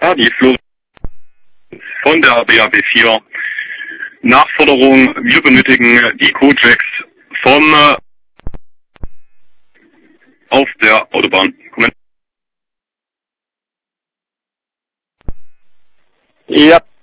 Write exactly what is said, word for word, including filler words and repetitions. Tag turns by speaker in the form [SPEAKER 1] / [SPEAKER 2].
[SPEAKER 1] Ja, die Flo von der B A B vier. Nachforderung, wir benötigen die Codex vom äh, auf der Autobahn. Moment.
[SPEAKER 2] Ja.